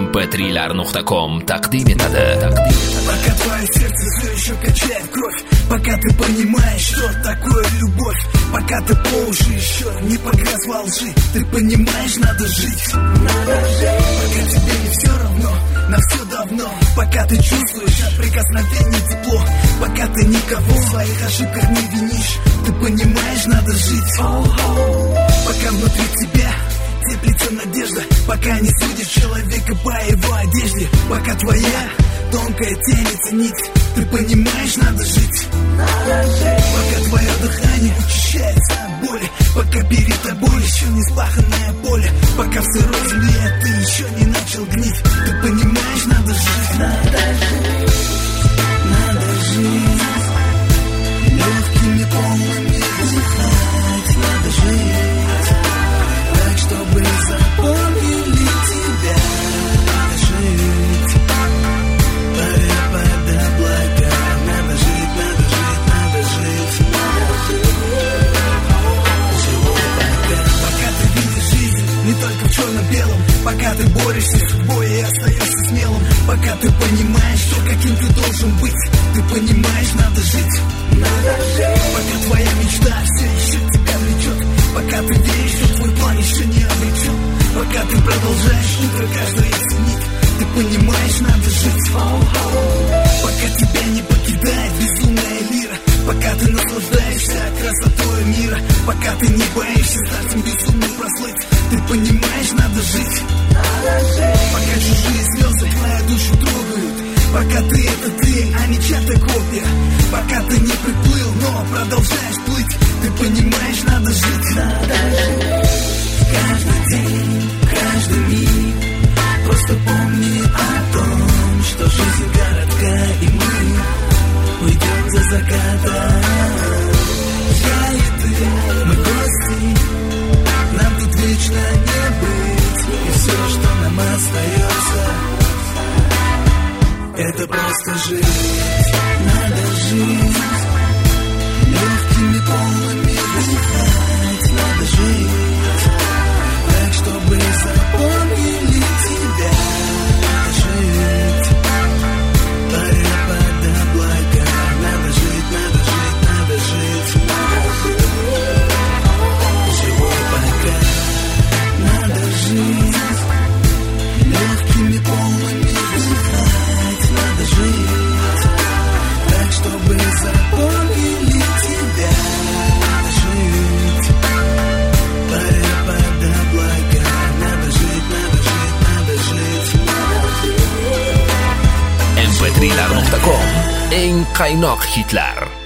mp3lar.com taqdim etadi. Пока твое сердце все еще качает кровь, пока ты понимаешь, что такое любовь, пока ты по уши еще не погряз во лжи, ты понимаешь, надо жить. Пока тебе не все равно, на все давно, пока ты чувствуешь от прикосновений тепло, пока ты никого в своих ошибках не винишь, ты понимаешь, надо жить. Пока внутри тебя теплится надежда, пока не судишь человека по его одежде, пока твоя тонкая тянется нить, ты понимаешь, надо жить. Пока твое дыхание учащается от боли, пока перед тобой еще не спаханное поле, пока в сырой земле ты еще не начал гнить, ты понимаешь, надо жить. Надо жить, легкими полными дышать, надо жить, так чтобы запомнили тебя. Надо жить, паря под облака, надо жить, надо жить, надо жить, надо жить. Живу пока ты видишь жизнь не только в черно-белом, пока ты борешься с судьбой и остаешься смелым, пока ты понимаешь, что каким ты должен быть, ты понимаешь, надо жить. Пока твоя мечта все еще тебя влечет, пока ты веришь, что твой план еще не обречен, пока ты продолжаешь утро каждое ценить, ты понимаешь, надо жить. Пока тебя не покидает безумная лира, пока ты наслаждаешься красотой мира, пока ты не боишься старцем безумным прослыть, ты понимаешь, надо жить. Пока чужие слезы твою душу трогают, пока ты это ты, а не чья-то копия, пока ты не приплыл, но продолжаешь плыть, ты понимаешь, надо жить. Каждый день, каждый миг, просто помни о том, что жизнь коротка, и мы уйдем за закатом. Я и ты, мы гости, нам тут вечно не быть, и все, что нам остается, это просто жить. Надо жить, легкими полными дышать, надо жить, так чтобы запомнили тебя. Надо жить, паря под облака, надо жить, надо жить, надо жить, надо жить. Живу пока, надо жить, легкими полными дышать, надо жить, так чтобы запомнили тебя. Надо жить, паря под облака, надо жить, надо жить, надо жить, надо жить. mp3lar.com eng qaynoq hitlar.